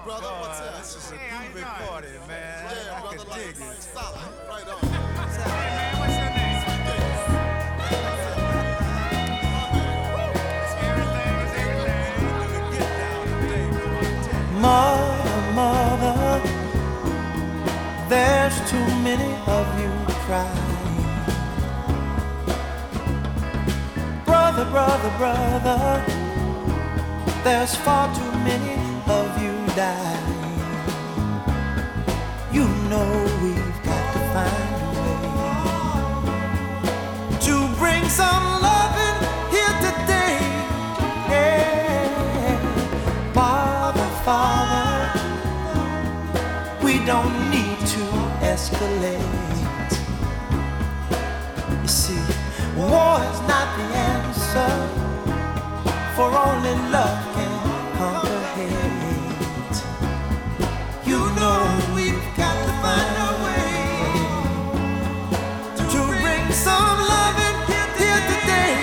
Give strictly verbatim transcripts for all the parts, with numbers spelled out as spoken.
on, brother? God, What's up? this is a Hey, groovy party, man. Yeah, I brother, can like, dig like, it. solid. Right on. Hey man, what's your name? Everything is everything. Get down today, boy, I tell you. Mother, mother, there's too many of you crying. Brother, brother, brother, there's far too many of you dying. You know we've got to find a way to bring some loving here today. Yeah. Father, Father, we don't need to escalate. You see, war is not the answer, for only love can conquer hate. You know we've got to find a way to bring some loving here today.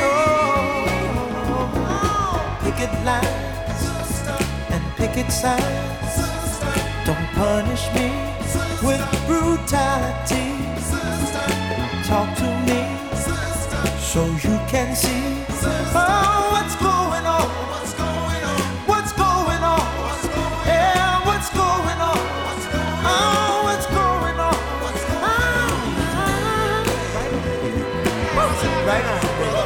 Oh, picket lines and picket signs, don't punish me with brutality. Talk to me so you can see oh, what's going on. What's going on? Yeah, what's going on? Oh, what's going on? Ah, right on.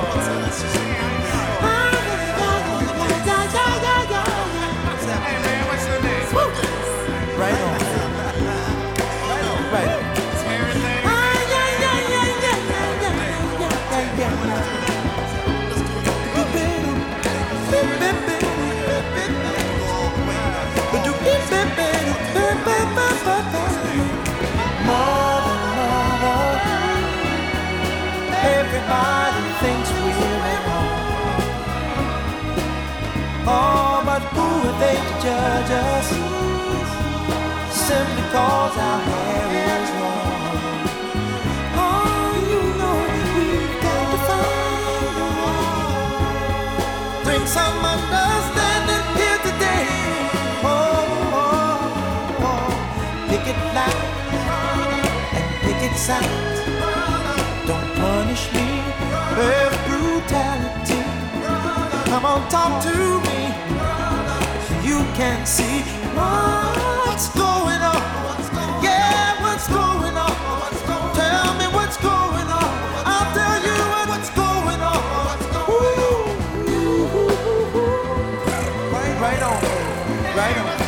Hey man, what's your name? Right on. Right on. Everything Mother, mother, everybody thinks we're wrong. Oh, but who are they to judge us? Simply cause our hair is long. Oh, you know we've got to find a way. Bring some understanding here today. Oh, oh, oh. Picket line and picket signs, don't punish me with brutality. Come on, talk to me so you can see what's going on. Yeah, what's going on? Tell me what's going on. I'll tell you what's going on. Ooh, ooh, ooh, ooh. Right on, right on.